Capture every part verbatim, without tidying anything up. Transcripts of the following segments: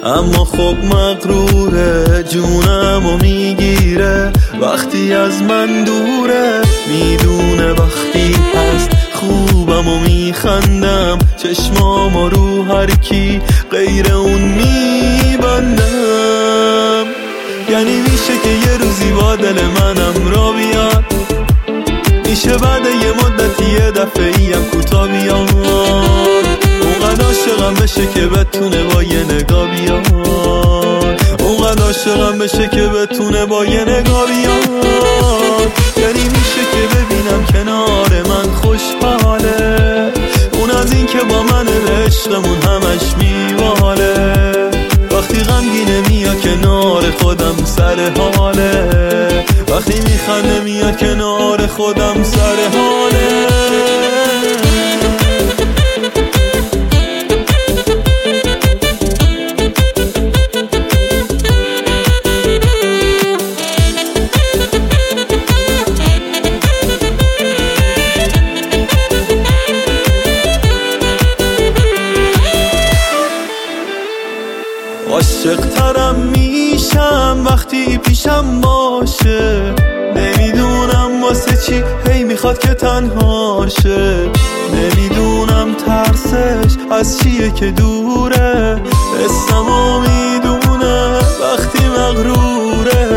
اما خب مغروره، جونمو میگیره وقتی از من دوره. میدونه وقتی هست خوبم و میخندم، چشمامو رو هر کی غیر اون میبندم. یعنی میشه که یه روزی با دل منم را بیاد، میشه بعد یه مدتی یه دفعه‌ای هم کوتا بیاد. اونقدر عاشقم بشه که بتونه با یه نگاه بیاد، اونقدر عاشقم بشه که بتونه با یه نگاه بیاد. یعنی میشه که ببینم کنار من خوشحاله، اون از این که با من به عشقمون همش میواله. وقتی غمگینه میاد کنار خودم سر حاله، وقتی میخنده میاد کنار خودم سر حاله. عاشق ترم میشم وقتی پیشم باشه، نمیدونم واسه چی هی میخواد که تنها شه. نمیدونم ترسش از چیه که دوره، اسممو میدونه وقتی مغروره.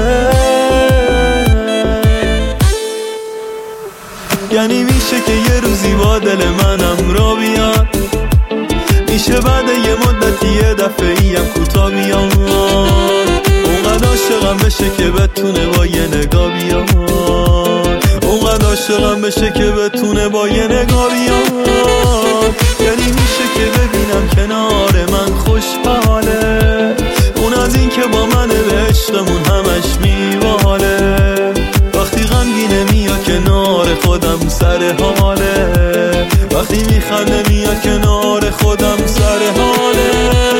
یعنی میشه که یه روزی با دل منم را بیاد، میشه بعد یه مدتی یه دفعه‌ای هم کوتا بیاد. اونقدر عاشقم بشه که بتونه با یه نگاه بیاد، اونقدر عاشقم بشه که بتونه با یه نگاه بیاد. یعنی میشه که ببینم کنار من خوشحاله، اون از این که با من به عشقمون همش میواله. وقتی غمگینه میاد کنار خودم سر حاله، وقتی میخنده میاد کنار خودم سر حاله.